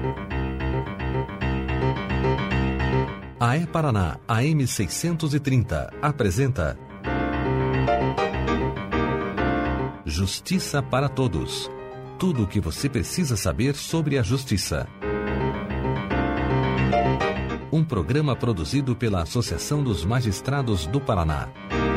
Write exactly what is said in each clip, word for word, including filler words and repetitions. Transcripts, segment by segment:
A E-Paraná, A M seiscentos e trinta, apresenta Justiça para Todos. Tudo o que você precisa saber sobre a justiça. Um programa produzido pela Associação dos Magistrados do Paraná.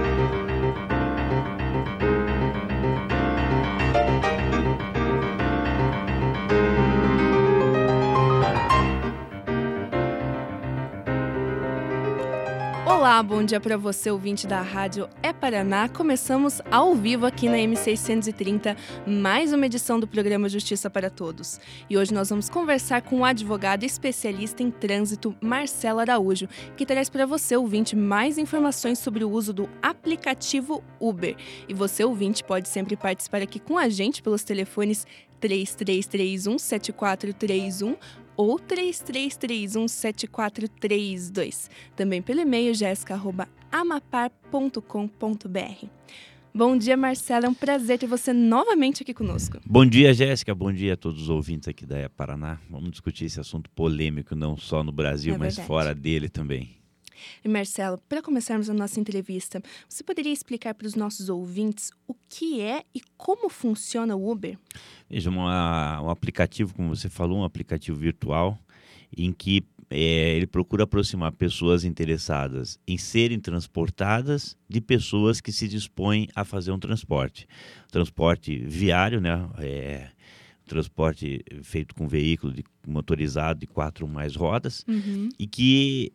Olá, bom dia para você, ouvinte da Rádio E-Paraná. Começamos ao vivo aqui na M seiscentos e trinta, mais uma edição do programa Justiça para Todos. E hoje nós vamos conversar com o advogado especialista em trânsito, Marcelo Araújo, que traz para você, ouvinte, mais informações sobre o uso do aplicativo Uber. E você, ouvinte, pode sempre participar aqui com a gente pelos telefones três três três um, sete quatro três um ou três três três um, sete quatro três dois. Também pelo e-mail jéssica arroba amapar ponto com ponto b r. Bom dia, Marcelo. É um prazer ter você novamente aqui conosco. Bom dia, Jéssica. Bom dia a todos os ouvintes aqui da E-Paraná. Vamos discutir esse assunto polêmico, não só no Brasil, É mas verdade. fora dele também. E Marcelo, para começarmos a nossa entrevista, você poderia explicar para os nossos ouvintes o que é e como funciona o Uber? Veja, uma, um aplicativo, como você falou, um aplicativo virtual, em que é, ele procura aproximar pessoas interessadas em serem transportadas de pessoas que se dispõem a fazer um transporte. Transporte viário, né? É, transporte feito com veículo de, motorizado de quatro ou mais rodas, Uhum. e que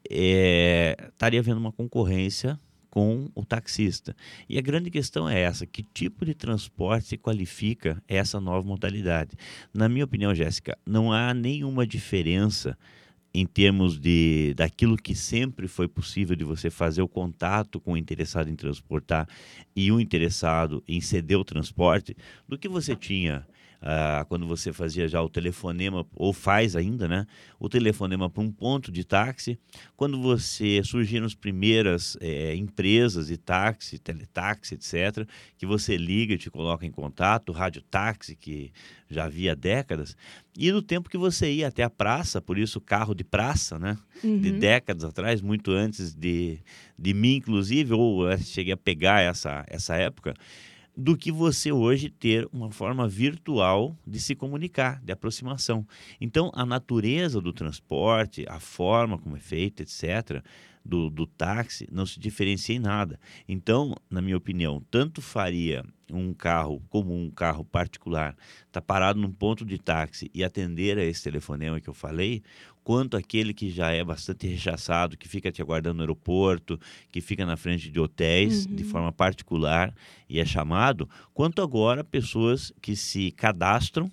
é, estaria havendo uma concorrência com o taxista. E a grande questão é essa: que tipo de transporte se qualifica essa nova modalidade? Na minha opinião, Jéssica, não há nenhuma diferença em termos de, daquilo que sempre foi possível de você fazer o contato com o interessado em transportar e o interessado em ceder o transporte, do que você tinha ah, quando você fazia já o telefonema, ou faz ainda, né? O telefonema para um ponto de táxi, quando você surgiram as primeiras eh, empresas de táxi, teletaxi, etcétera, que você liga e te coloca em contato, radiotáxi, que já havia há décadas, e no tempo que você ia até a praça, por isso carro de praça, né? Uhum. De décadas atrás, muito antes de, de mim, inclusive, ou eu cheguei a pegar essa, essa época, do que você hoje ter uma forma virtual de se comunicar, de aproximação. Então, a natureza do transporte, a forma como é feito, etcétera, do, do táxi, não se diferencia em nada. Então, na minha opinião, tanto faria um carro comum, um carro particular, estar parado num ponto de táxi e atender a esse telefonema que eu falei, quanto aquele que já é bastante rechaçado, que fica te aguardando no aeroporto, que fica na frente de hotéis, Uhum. de forma particular e é chamado, quanto agora pessoas que se cadastram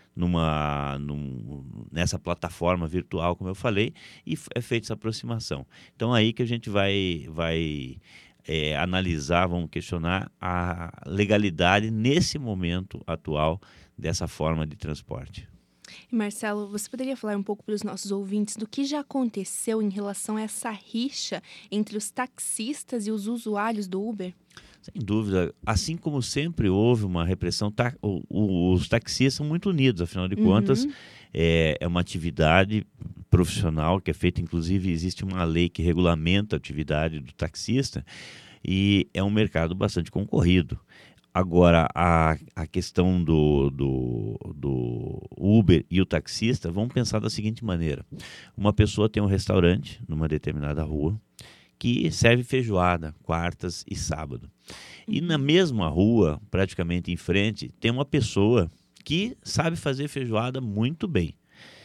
numa, num, nessa plataforma virtual, como eu falei, e é feita essa aproximação. Então, aí que a gente vai, vai é, analisar, vamos questionar a legalidade nesse momento atual dessa forma de transporte. E Marcelo, você poderia falar um pouco para os nossos ouvintes do que já aconteceu em relação a essa rixa entre os taxistas e os usuários do Uber? Sem dúvida, assim como sempre houve uma repressão, ta- o- o- os taxistas são muito unidos, afinal de contas, Uhum. é, é uma atividade profissional que é feita, inclusive existe uma lei que regulamenta a atividade do taxista, e é um mercado bastante concorrido. Agora, a, a questão do, do, do Uber e o taxista, vamos pensar da seguinte maneira: uma pessoa tem um restaurante numa determinada rua que serve feijoada quartas e sábado. E na mesma rua, praticamente em frente, tem uma pessoa que sabe fazer feijoada muito bem.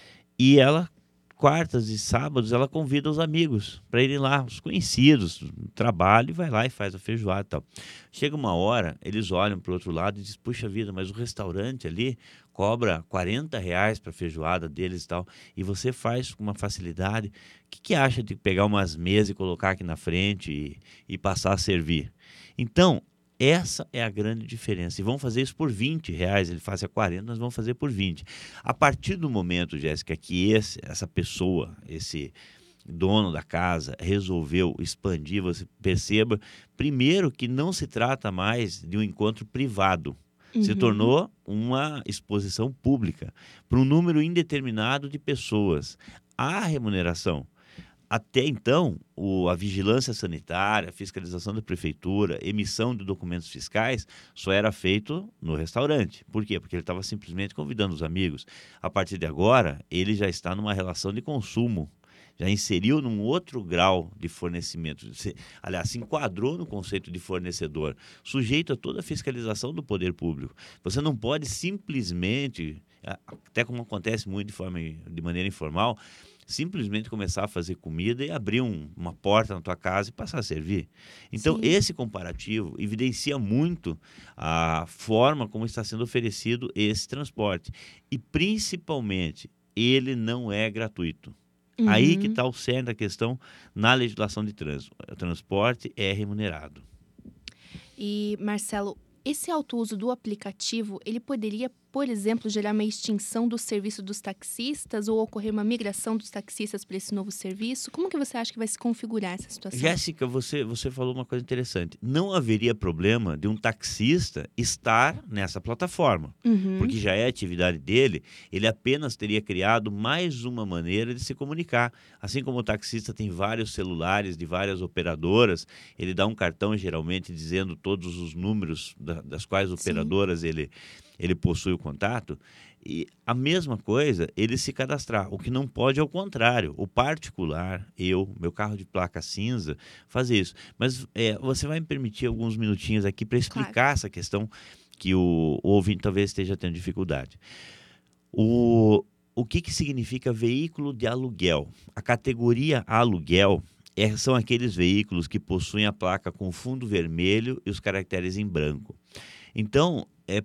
E ela, quartas e sábados, ela convida os amigos para irem lá, os conhecidos, do trabalho, e vai lá e faz a feijoada e tal. Chega uma hora, eles olham para o outro lado e dizem: puxa vida, mas o restaurante ali cobra quarenta reais para a feijoada deles e tal, e você faz com uma facilidade. O que, que acha de pegar umas mesas e colocar aqui na frente e, e passar a servir? Então, essa é a grande diferença. E vamos fazer isso por vinte reais, ele faz a quarenta, nós vamos fazer por vinte. A partir do momento, Jéssica, que esse, essa pessoa, esse dono da casa, resolveu expandir, você perceba, primeiro, que não se trata mais de um encontro privado. Uhum. Se tornou uma exposição pública para um número indeterminado de pessoas. Há remuneração. Até então, o, a vigilância sanitária, a fiscalização da prefeitura, emissão de documentos fiscais, só era feito no restaurante. Por quê? Porque ele estava simplesmente convidando os amigos. A partir de agora, ele já está numa relação de consumo, já inseriu num outro grau de fornecimento. Se, aliás, se enquadrou no conceito de fornecedor, sujeito a toda a fiscalização do poder público. Você não pode simplesmente, até como acontece muito de, forma, de maneira informal, simplesmente começar a fazer comida e abrir um, uma porta na tua casa e passar a servir. Então, Sim. esse comparativo evidencia muito a forma como está sendo oferecido esse transporte. E, principalmente, ele não é gratuito. Uhum. Aí que está o cerne da questão na legislação de trânsito. O transporte é remunerado. E, Marcelo, esse alto uso do aplicativo, ele poderia, por exemplo, gerar uma extinção do serviço dos taxistas ou ocorrer uma migração dos taxistas para esse novo serviço? Como que você acha que vai se configurar essa situação? Jéssica, você, você falou uma coisa interessante. Não haveria problema de um taxista estar nessa plataforma, Uhum. porque já é atividade dele, ele apenas teria criado mais uma maneira de se comunicar. Assim como o taxista tem vários celulares de várias operadoras, ele dá um cartão geralmente dizendo todos os números da, das quais operadoras ele, ele possui o contato, e a mesma coisa ele se cadastrar. O que não pode é o contrário, o particular, eu, meu carro de placa cinza, fazer isso. Mas é, você vai me permitir alguns minutinhos aqui para explicar Claro. essa questão que o, o ouvinte talvez esteja tendo dificuldade. O, o que, que significa veículo de aluguel? A categoria aluguel é, são aqueles veículos que possuem a placa com fundo vermelho e os caracteres em branco. Então, é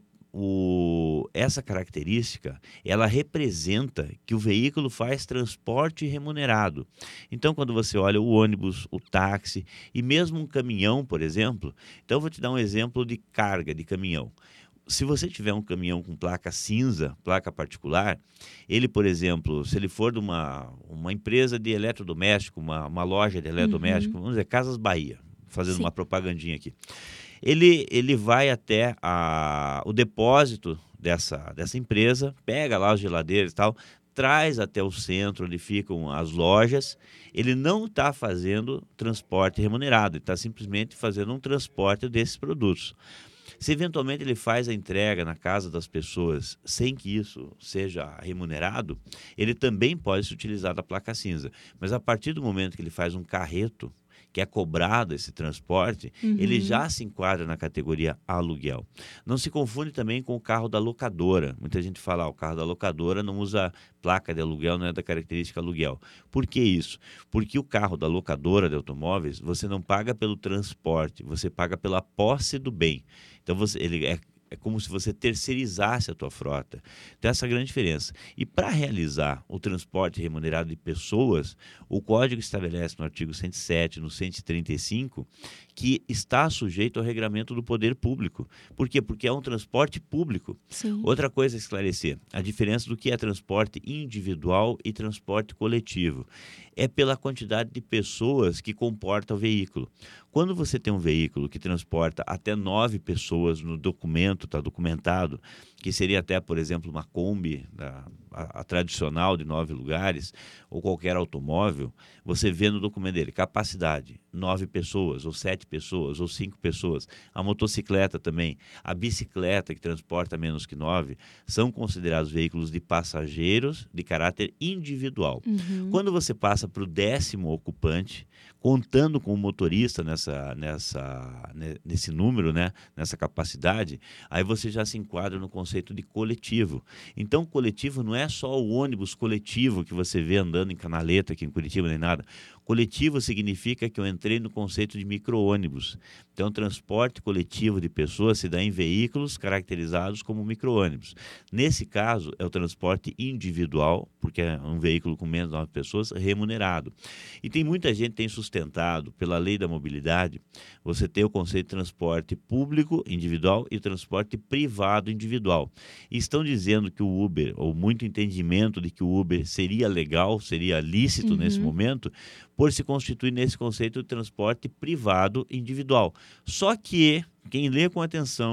O, essa característica, ela representa que o veículo faz transporte remunerado. Então, quando você olha o ônibus, o táxi e mesmo um caminhão, por exemplo, então eu vou te dar um exemplo de carga de caminhão. Se você tiver um caminhão com placa cinza, placa particular, ele, por exemplo, se ele for de uma, uma empresa de eletrodoméstico, uma, uma loja de eletrodoméstico, Uhum. vamos dizer, Casas Bahia, fazendo Sim. uma propagandinha aqui. Ele, ele vai até a, o depósito dessa, dessa empresa, pega lá as geladeiras e tal, traz até o centro onde ficam as lojas. Ele não está fazendo transporte remunerado, ele está simplesmente fazendo um transporte desses produtos. Se eventualmente ele faz a entrega na casa das pessoas sem que isso seja remunerado, ele também pode se utilizar da placa cinza. Mas a partir do momento que ele faz um carreto, que é cobrado esse transporte, Uhum. ele já se enquadra na categoria aluguel. Não se confunde também com o carro da locadora. Muita gente fala, ah, o carro da locadora não usa placa de aluguel, não é da característica aluguel. Por que isso? Porque o carro da locadora de automóveis, você não paga pelo transporte, você paga pela posse do bem. Então, você, ele é É como se você terceirizasse a tua frota. Então, essa é a grande diferença. E para realizar o transporte remunerado de pessoas, o Código estabelece no artigo cento e sete, no cento e trinta e cinco, que está sujeito ao regramento do poder público. Por quê? Porque é um transporte público. Sim. Outra coisa a esclarecer, a diferença do que é transporte individual e transporte coletivo. É pela quantidade de pessoas que comporta o veículo. Quando você tem um veículo que transporta até nove pessoas no documento, está documentado, que seria até, por exemplo, uma Kombi, a, a, a tradicional de nove lugares, ou qualquer automóvel, você vê no documento dele capacidade, nove pessoas, ou sete pessoas, ou cinco pessoas. A motocicleta também, a bicicleta que transporta menos que nove, são considerados veículos de passageiros de caráter individual. Uhum. Quando você passa para o décimo ocupante, contando com o motorista nessa, nessa, nesse número, né, nessa capacidade, aí você já se enquadra no conceito de coletivo. Então, coletivo não é só o ônibus coletivo que você vê andando em Canaleta, aqui em Curitiba, nem nada. Coletivo significa que eu entrei no conceito de micro-ônibus. Então, transporte coletivo de pessoas se dá em veículos caracterizados como micro-ônibus. Nesse caso, é o transporte individual, porque é um veículo com menos de nove pessoas, remunerado. E tem muita gente que tem sustentado, pela lei da mobilidade, você tem o conceito de transporte público individual e transporte privado individual. E estão dizendo que o Uber, ou muito entendimento de que o Uber seria legal, seria lícito Uhum. nesse momento, por se constituir nesse conceito de transporte privado individual. Só que quem lê com atenção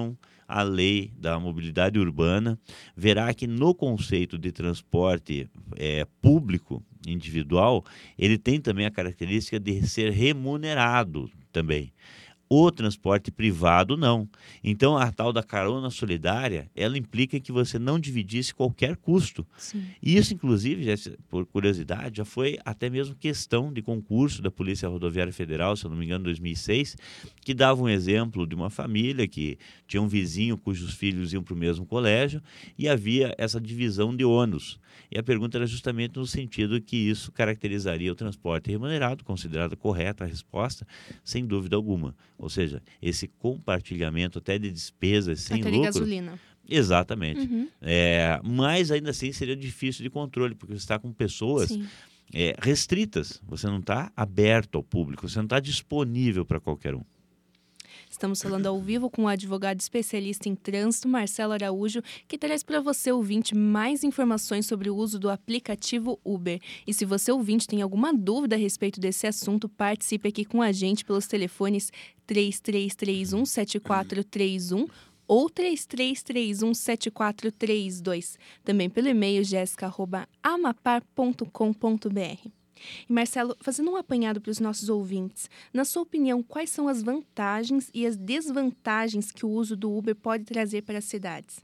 a lei da mobilidade urbana, verá que no conceito de transporte é, público individual, ele tem também a característica de ser remunerado também. O transporte privado, não. Então, a tal da carona solidária, ela implica que você não dividisse qualquer custo. Sim. E isso, inclusive, já, por curiosidade, já foi até mesmo questão de concurso da Polícia Rodoviária Federal, se eu não me engano, em dois mil e seis, que dava um exemplo de uma família que tinha um vizinho cujos filhos iam para o mesmo colégio e havia essa divisão de ônus. E a pergunta era justamente no sentido que isso caracterizaria o transporte remunerado, considerada correta a resposta, sem dúvida alguma. Ou seja, esse compartilhamento até de despesas sem Aquele lucro. gasolina. Exatamente. Uhum. É, mas ainda assim seria difícil de controle, porque você está com pessoas é, restritas. Você não está aberto ao público, você não está disponível para qualquer um. Estamos falando ao vivo com o advogado especialista em trânsito, Marcelo Araújo, que traz para você, ouvinte, mais informações sobre o uso do aplicativo Uber. E se você, ouvinte, tem alguma dúvida a respeito desse assunto, participe aqui com a gente pelos telefones três três três um, sete quatro três um ou três três três um, sete quatro três dois. Também pelo e-mail jéssica arroba amapar ponto com ponto b r. E Marcelo, fazendo um apanhado para os nossos ouvintes, na sua opinião, quais são as vantagens e as desvantagens que o uso do Uber pode trazer para as cidades?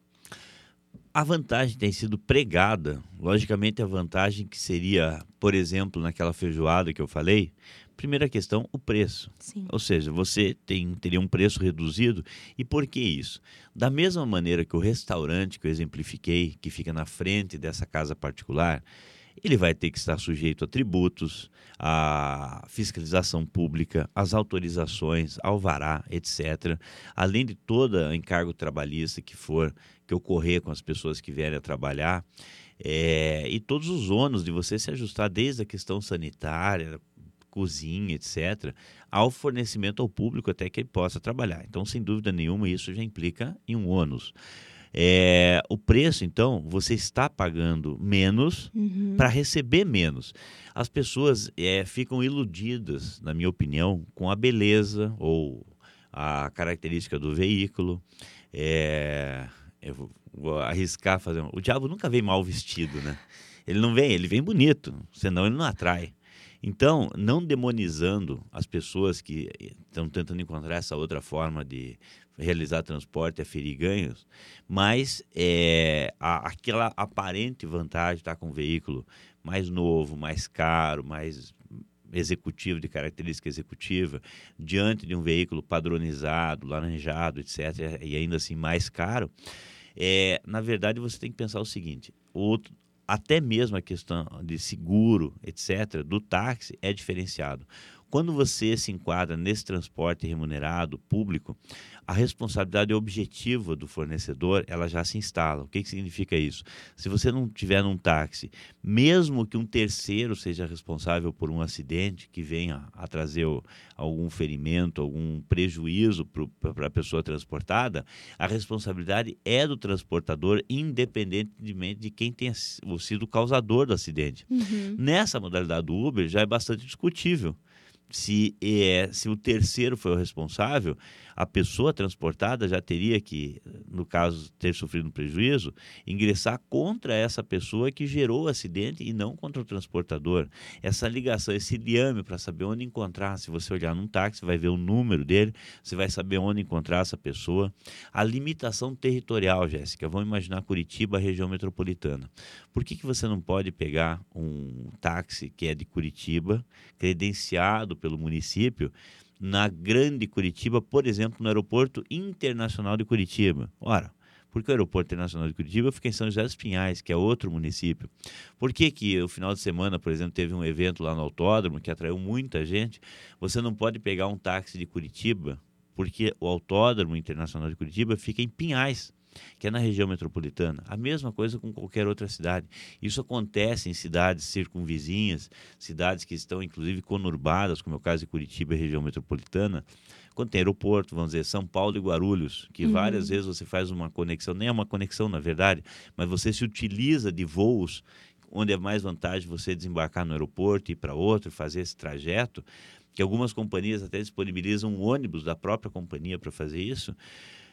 A vantagem tem sido pregada, logicamente a vantagem que seria, por exemplo, naquela feijoada que eu falei, primeira questão, o preço. Sim. Ou seja, você tem, teria um preço reduzido. E por que isso? Da mesma maneira que o restaurante que eu exemplifiquei, que fica na frente dessa casa particular, ele vai ter que estar sujeito a tributos, a fiscalização pública, as autorizações, alvará, etcétera. Além de todo encargo trabalhista que for, que ocorrer com as pessoas que vierem a trabalhar, é, e todos os ônus de você se ajustar desde a questão sanitária, cozinha, etcétera, ao fornecimento ao público até que ele possa trabalhar. Então, sem dúvida nenhuma, isso já implica em um ônus. É, o preço, então, você está pagando menos Uhum. para receber menos. As pessoas é, ficam iludidas, na minha opinião, com a beleza ou a característica do veículo. É, eu vou, vou arriscar fazer... Um... O diabo nunca vem mal vestido, né? Ele não vem, ele vem bonito, senão ele não atrai. Então, não demonizando as pessoas que estão tentando encontrar essa outra forma de realizar transporte, aferir ganhos, mas é, a, aquela aparente vantagem de estar com um veículo mais novo, mais caro, mais executivo, de característica executiva, diante de um veículo padronizado, laranjado, etcétera, e ainda assim mais caro, é, na verdade você tem que pensar o seguinte, outro, até mesmo a questão de seguro, etcétera, do táxi é diferenciado. Quando você se enquadra nesse transporte remunerado público, a responsabilidade objetiva do fornecedor, ela já se instala. O que, que significa isso? Se você não tiver num táxi, mesmo que um terceiro seja responsável por um acidente que venha a trazer algum ferimento, algum prejuízo para a pessoa transportada, a responsabilidade é do transportador, independentemente de quem tenha sido o causador do acidente. Uhum. Nessa modalidade do Uber já é bastante discutível. Se, é, se o terceiro foi o responsável, a pessoa transportada já teria que, no caso, ter sofrido um prejuízo, ingressar contra essa pessoa que gerou o acidente e não contra o transportador. Essa ligação, esse liame para saber onde encontrar, se você olhar num táxi, você vai ver o número dele, você vai saber onde encontrar essa pessoa. A limitação territorial, Jéssica, vamos imaginar Curitiba, a região metropolitana. Por que, que você não pode pegar um táxi que é de Curitiba, credenciado pelo município, na grande Curitiba, por exemplo, no Aeroporto Internacional de Curitiba? Ora, porque o Aeroporto Internacional de Curitiba fica em São José dos Pinhais, que é outro município. Por que que o final de semana, por exemplo, teve um evento lá no autódromo que atraiu muita gente? Você não pode pegar um táxi de Curitiba, porque o Autódromo Internacional de Curitiba fica em Pinhais, que é na região metropolitana. A mesma coisa com qualquer outra cidade. Isso acontece em cidades circunvizinhas, cidades que estão inclusive conurbadas, como é o caso de Curitiba e região metropolitana, quando tem aeroporto, vamos dizer, São Paulo e Guarulhos, que uhum. várias vezes você faz uma conexão, nem é uma conexão na verdade, mas você se utiliza de voos onde é mais vantagem você desembarcar no aeroporto e ir para outro, fazer esse trajeto, que algumas companhias até disponibilizam um ônibus da própria companhia para fazer isso.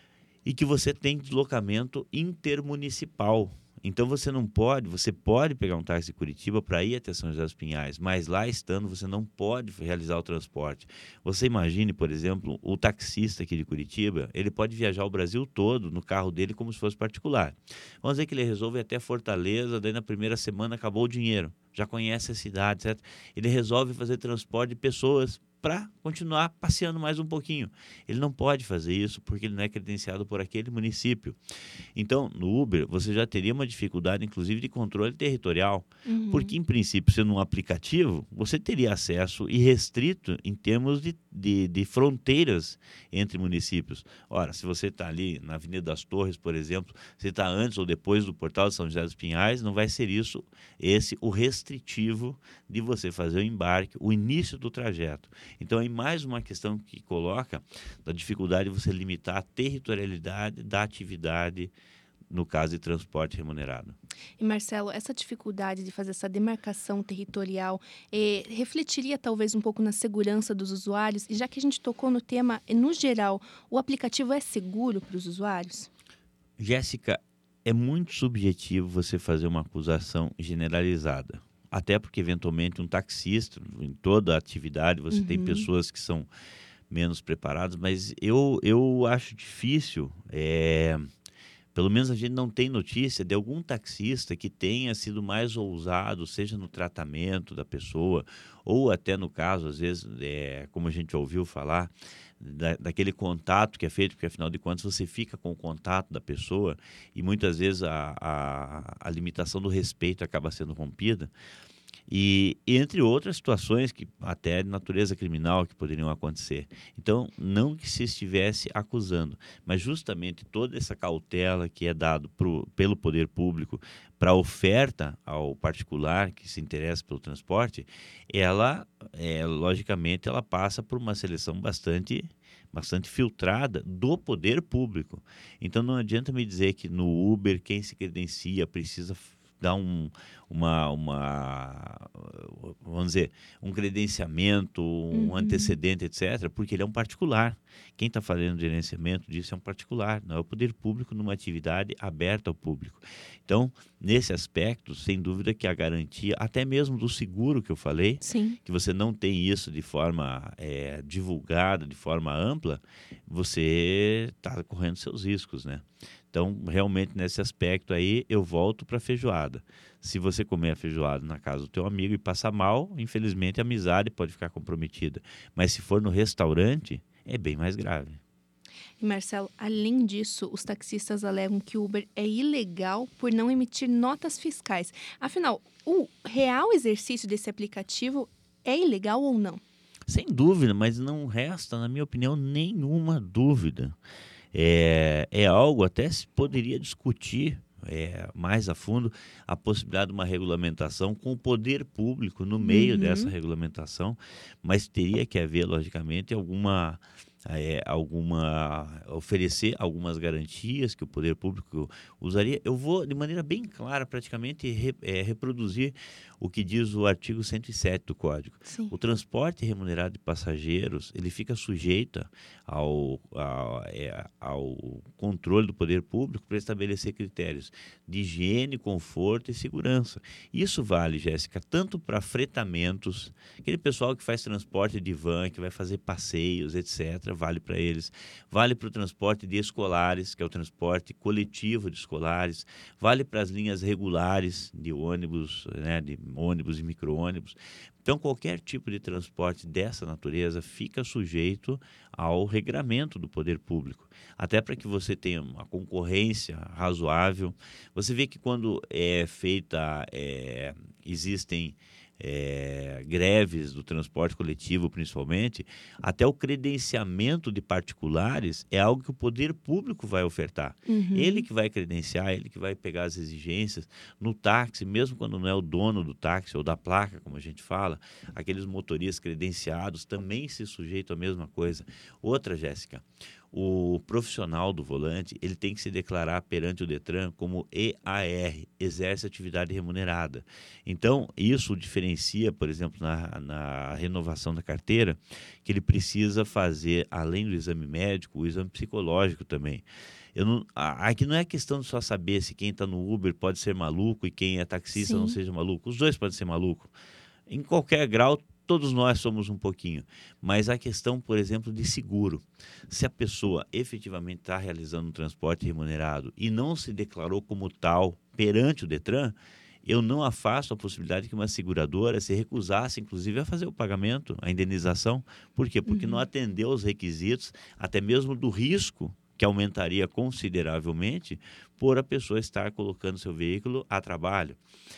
e que você tem deslocamento intermunicipal. Então você não pode, você pode pegar um táxi de Curitiba para ir até São José dos Pinhais, mas lá estando você não pode realizar o transporte. Você imagine, por exemplo, o taxista aqui de Curitiba, ele pode viajar o Brasil todo no carro dele como se fosse particular. Vamos dizer que ele resolve ir até Fortaleza, daí na primeira semana acabou o dinheiro, já conhece a cidade, certo? Ele resolve fazer transporte de pessoas para continuar passeando mais um pouquinho. Ele não pode fazer isso porque ele não é credenciado por aquele município. Então, no Uber, você já teria uma dificuldade, inclusive, de controle territorial, uhum. porque, em princípio, sendo um aplicativo, você teria acesso irrestrito em termos de, de, de fronteiras entre municípios. Ora, se você está ali na Avenida das Torres, por exemplo, você está antes ou depois do Portal de São José dos Pinhais, não vai ser isso, esse o restritivo de você fazer o embarque, o início do trajeto. Então, é mais uma questão que coloca da dificuldade de você limitar a territorialidade da atividade, no caso de transporte remunerado. E, Marcelo, essa dificuldade de fazer essa demarcação territorial eh, refletiria talvez um pouco na segurança dos usuários? E já que a gente tocou no tema, no geral, o aplicativo é seguro para os usuários? Jéssica, é muito subjetivo você fazer uma acusação generalizada. Até porque, eventualmente, um taxista, em toda a atividade, você uhum. tem pessoas que são menos preparadas, mas eu, eu acho difícil, é, pelo menos a gente não tem notícia de algum taxista que tenha sido mais ousado, seja no tratamento da pessoa, ou até no caso, às vezes, é, como a gente ouviu falar, Da, daquele contato que é feito, porque afinal de contas você fica com o contato da pessoa e muitas vezes a, a, a limitação do respeito acaba sendo rompida. E entre outras situações que até de natureza criminal que poderiam acontecer. Então, não que se estivesse acusando, mas justamente toda essa cautela que é dado pro, pelo poder público para a oferta ao particular que se interessa pelo transporte, ela, é, logicamente, ela passa por uma seleção bastante, bastante filtrada do poder público. Então, não adianta me dizer que no Uber quem se credencia precisa dar um, uma, uma, vamos dizer, um credenciamento, um uhum. antecedente, etcétera, porque ele é um particular. Quem está fazendo o gerenciamento disso é um particular, não é o poder público numa atividade aberta ao público. Então, nesse aspecto, sem dúvida que a garantia, até mesmo do seguro que eu falei, Sim. que você não tem isso de forma é, divulgada, de forma ampla, você está correndo seus riscos, né? Então, realmente, nesse aspecto aí, eu volto para a feijoada. Se você comer a feijoada na casa do teu amigo e passar mal, infelizmente, a amizade pode ficar comprometida. Mas se for no restaurante, é bem mais grave. E, Marcelo, além disso, os taxistas alegam que o Uber é ilegal por não emitir notas fiscais. Afinal, o real exercício desse aplicativo é ilegal ou não? Sem dúvida, mas não resta, na minha opinião, nenhuma dúvida. É, é algo até se poderia discutir é, mais a fundo a possibilidade de uma regulamentação com o poder público no meio uhum. dessa regulamentação, mas teria que haver, logicamente, alguma... É, alguma oferecer algumas garantias que o poder público usaria. Eu vou, de maneira bem clara, praticamente re, é, reproduzir o que diz o artigo cento e sete do Código. Sim. O transporte remunerado de passageiros, ele fica sujeito ao, ao, é, ao controle do poder público para estabelecer critérios de higiene, conforto e segurança. Isso vale, Jéssica, tanto para fretamentos, aquele pessoal que faz transporte de van, que vai fazer passeios, etcétera, vale para eles, vale para o transporte de escolares, que é o transporte coletivo de escolares, vale para as linhas regulares de ônibus, né, de ônibus e micro-ônibus. Então, qualquer tipo de transporte dessa natureza fica sujeito ao regramento do poder público, até para que você tenha uma concorrência razoável. Você vê que quando é feita, é, existem É, greves do transporte coletivo, principalmente, até o credenciamento de particulares é algo que o poder público vai ofertar. Uhum. Ele que vai credenciar, ele que vai pegar as exigências. No táxi, mesmo quando não é o dono do táxi ou da placa, como a gente fala, aqueles motoristas credenciados também se sujeitam à mesma coisa. Outra, Jéssica, o profissional do volante, ele tem que se declarar perante o Detran como E A R, exerce atividade remunerada. Então, isso diferencia, por exemplo, na, na renovação da carteira, que ele precisa fazer, além do exame médico, o exame psicológico também. Eu não, aqui não é questão de só saber se quem está no Uber pode ser maluco e quem é taxista Sim. não seja maluco. Os dois podem ser malucos. Em qualquer grau, todos nós somos um pouquinho. Mas a questão, por exemplo, de seguro. Se a pessoa efetivamente está realizando um transporte remunerado e não se declarou como tal perante o Detran, eu não afasto a possibilidade que uma seguradora se recusasse, inclusive, a fazer o pagamento, a indenização. Por quê? Porque uhum. não atendeu os requisitos, até mesmo do risco, que aumentaria consideravelmente por a pessoa estar colocando seu veículo a trabalho.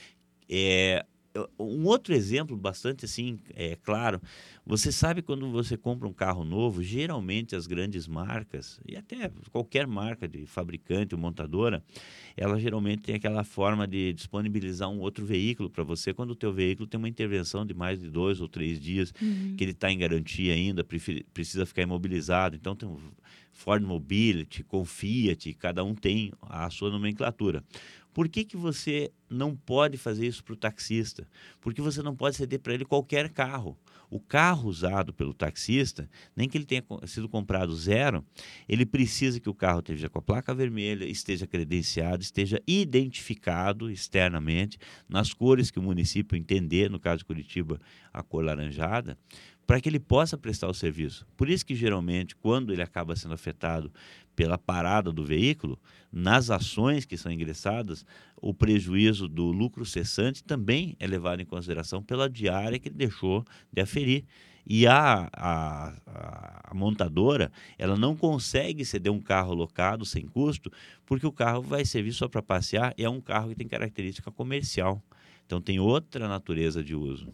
É, um outro exemplo bastante assim, é claro, você sabe quando você compra um carro novo, geralmente as grandes marcas, e até qualquer marca de fabricante ou montadora, ela geralmente tem aquela forma de disponibilizar um outro veículo para você quando o teu veículo tem uma intervenção de mais de dois ou três dias, uhum. que ele está em garantia ainda, precisa ficar imobilizado. Então tem um Ford Mobility, com Fiat, cada um tem a sua nomenclatura. Por que que você não pode fazer isso para o taxista? Porque você não pode ceder para ele qualquer carro. O carro usado pelo taxista, nem que ele tenha sido comprado zero, ele precisa que o carro esteja com a placa vermelha, esteja credenciado, esteja identificado externamente, nas cores que o município entender, no caso de Curitiba, a cor laranjada, para que ele possa prestar o serviço. Por isso que, geralmente, quando ele acaba sendo afetado pela parada do veículo, nas ações que são ingressadas, o prejuízo do lucro cessante também é levado em consideração pela diária que ele deixou de aferir. E a, a, a montadora, ela não consegue ceder um carro locado sem custo, porque o carro vai servir só para passear e é um carro que tem característica comercial. Então, tem outra natureza de uso.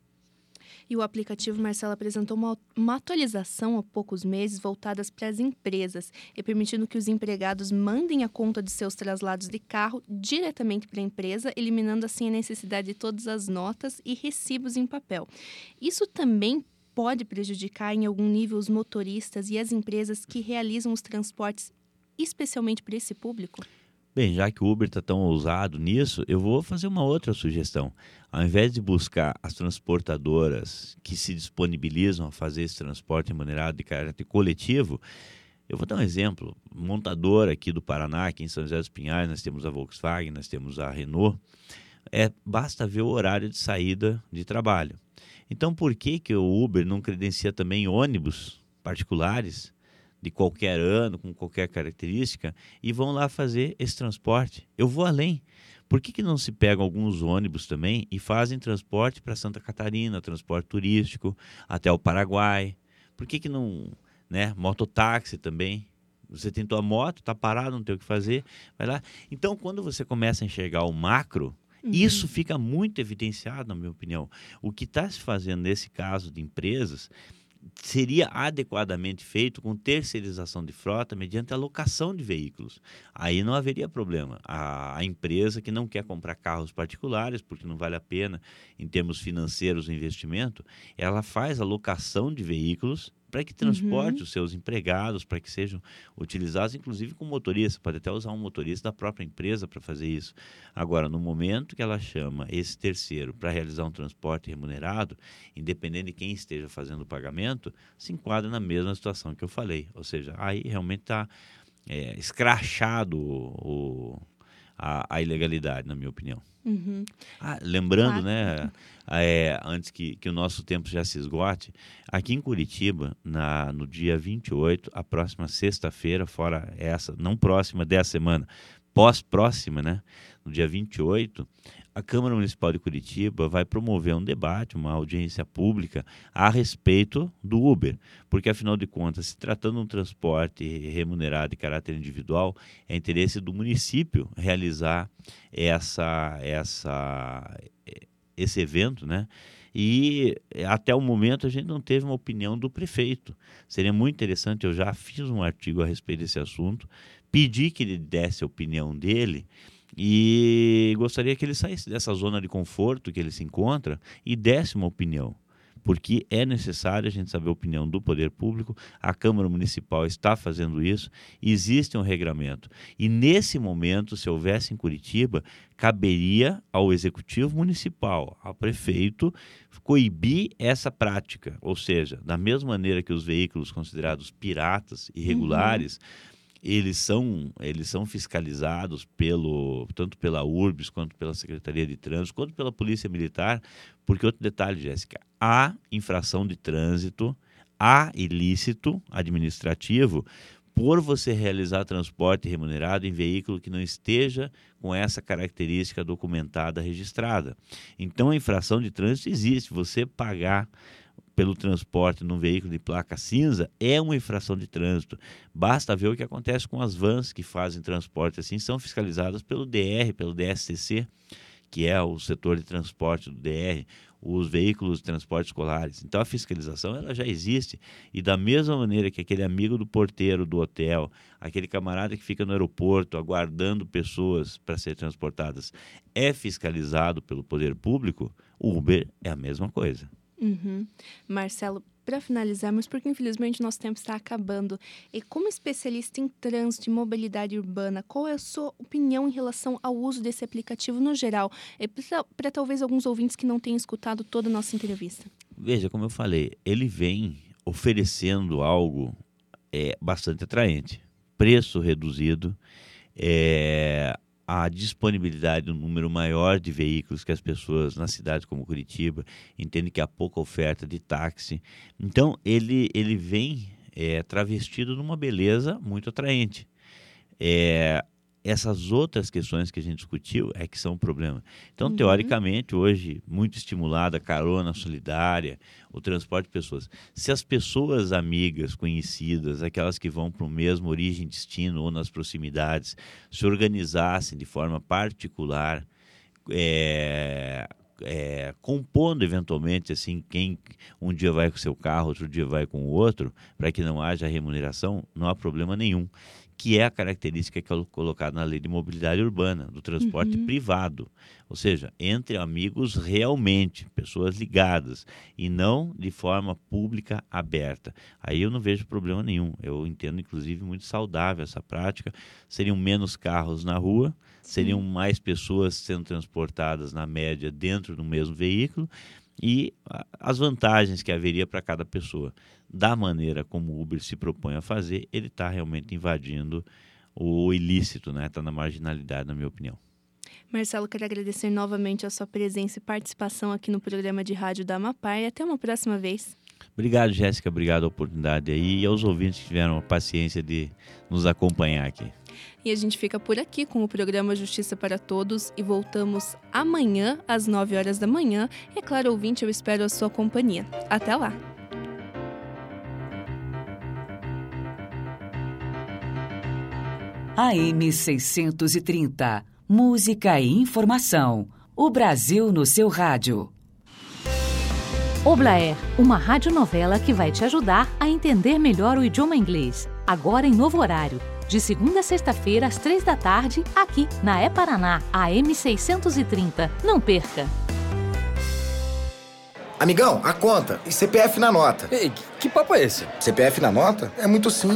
E o aplicativo, Marcelo, apresentou uma, uma atualização há poucos meses voltadas para as empresas e permitindo que os empregados mandem a conta de seus traslados de carro diretamente para a empresa, eliminando assim a necessidade de todas as notas e recibos em papel. Isso também pode prejudicar em algum nível os motoristas e as empresas que realizam os transportes, especialmente para esse público? Bem, já que o Uber está tão ousado nisso, eu vou fazer uma outra sugestão. Ao invés de buscar as transportadoras que se disponibilizam a fazer esse transporte remunerado de caráter coletivo, eu vou dar um exemplo. Montadora aqui do Paraná, aqui em São José dos Pinhais, nós temos a Volkswagen, nós temos a Renault. É, basta ver o horário de saída de trabalho. Então, por que que o Uber não credencia também ônibus particulares de qualquer ano, com qualquer característica, e vão lá fazer esse transporte? Eu vou além. Por que que não se pegam alguns ônibus também e fazem transporte para Santa Catarina, transporte turístico, até o Paraguai? Por que que não, né, mototáxi também? Você tem tua moto, está parado, não tem o que fazer, vai lá. Então, quando você começa a enxergar o macro, uhum. isso fica muito evidenciado, na minha opinião. O que está se fazendo nesse caso de empresas seria adequadamente feito com terceirização de frota mediante a locação de veículos. Aí não haveria problema. A, a empresa que não quer comprar carros particulares, porque não vale a pena em termos financeiros o investimento, ela faz a locação de veículos para que transporte uhum. os seus empregados, para que sejam utilizados, inclusive com motorista. Pode até usar um motorista da própria empresa para fazer isso. Agora, no momento que ela chama esse terceiro para realizar um transporte remunerado, independente de quem esteja fazendo o pagamento, se enquadra na mesma situação que eu falei. Ou seja, aí realmente está é, escrachado o, a, a ilegalidade, na minha opinião. Uhum. Ah, lembrando, Claro. né, é, antes que, que o nosso tempo já se esgote, aqui em Curitiba, na, no dia vinte e oito, a próxima sexta-feira, fora essa, não próxima dessa semana, pós-próxima, né, no dia vinte e oito, a Câmara Municipal de Curitiba vai promover um debate, uma audiência pública a respeito do Uber, porque afinal de contas, se tratando de um transporte remunerado de caráter individual, é interesse do município realizar essa, essa, esse evento, né? E até o momento a gente não teve uma opinião do prefeito. Seria muito interessante, eu já fiz um artigo a respeito desse assunto, pedi que ele desse a opinião dele, e gostaria que ele saísse dessa zona de conforto que ele se encontra e desse uma opinião, porque é necessário a gente saber a opinião do poder público. A Câmara Municipal está fazendo isso, existe um regramento. E nesse momento, se houvesse em Curitiba, caberia ao Executivo Municipal, ao prefeito, coibir essa prática. Ou seja, da mesma maneira que os veículos considerados piratas, irregulares, uhum. eles são, eles são fiscalizados pelo, tanto pela URBS, quanto pela Secretaria de Trânsito, quanto pela Polícia Militar, porque outro detalhe, Jéssica, há infração de trânsito, há ilícito administrativo por você realizar transporte remunerado em veículo que não esteja com essa característica documentada, registrada. Então, a infração de trânsito existe. Você pagar pelo transporte num veículo de placa cinza é uma infração de trânsito. Basta ver o que acontece com as vans que fazem transporte assim, são fiscalizadas pelo D R, pelo D S T C, que é o setor de transporte do D R, os veículos de transporte escolares. Então, a fiscalização ela já existe. E da mesma maneira que aquele amigo do porteiro do hotel, aquele camarada que fica no aeroporto aguardando pessoas para serem transportadas, é fiscalizado pelo poder público, o Uber é a mesma coisa. Uhum. Marcelo, para finalizarmos, porque infelizmente nosso tempo está acabando, e como especialista em trânsito e mobilidade urbana, qual é a sua opinião em relação ao uso desse aplicativo no geral? É para talvez alguns ouvintes que não tenham escutado toda a nossa entrevista. Veja, como eu falei, ele vem oferecendo algo é, bastante atraente. Preço reduzido, é, a disponibilidade de um número maior de veículos que as pessoas na cidade como Curitiba entendem que há pouca oferta de táxi. Então, ele, ele vem é, travestido numa beleza muito atraente. É, essas outras questões que a gente discutiu é que são um problema. Então, uhum. teoricamente, hoje, muito estimulada a carona solidária, o transporte de pessoas. Se as pessoas amigas, conhecidas, aquelas que vão para o mesmo origem, destino ou nas proximidades, se organizassem de forma particular, é, é, compondo eventualmente assim, quem um dia vai com o seu carro, outro dia vai com o outro, para que não haja remuneração, não há problema nenhum. Que é a característica que é colocada na lei de mobilidade urbana, do transporte uhum. privado. Ou seja, entre amigos realmente, pessoas ligadas, e não de forma pública aberta. Aí eu não vejo problema nenhum. Eu entendo, inclusive, muito saudável essa prática. Seriam menos carros na rua, seriam Sim. mais pessoas sendo transportadas, na média, dentro do mesmo veículo, e as vantagens que haveria para cada pessoa. Da maneira como o Uber se propõe a fazer, ele está realmente invadindo o ilícito, né? Está na marginalidade, na minha opinião. Marcelo, quero agradecer novamente a sua presença e participação aqui no programa de rádio da Amapá e até uma próxima vez. Obrigado, Jéssica, obrigado a oportunidade aí e aos ouvintes que tiveram a paciência de nos acompanhar aqui. E a gente fica por aqui com o programa Justiça para Todos e voltamos amanhã às nove horas da manhã. E é claro, ouvinte, eu espero a sua companhia. Até lá! A M seiscentos e trinta, Música e Informação. O Brasil no seu rádio. Oblaer, uma radionovela que vai te ajudar a entender melhor o idioma inglês. Agora em novo horário, de segunda a sexta-feira às três da tarde, aqui na É Paraná, a M seiscentos e trinta. Não perca! Amigão, a conta e C P F na nota. Ei, que papo é esse? C P F na nota é muito simples.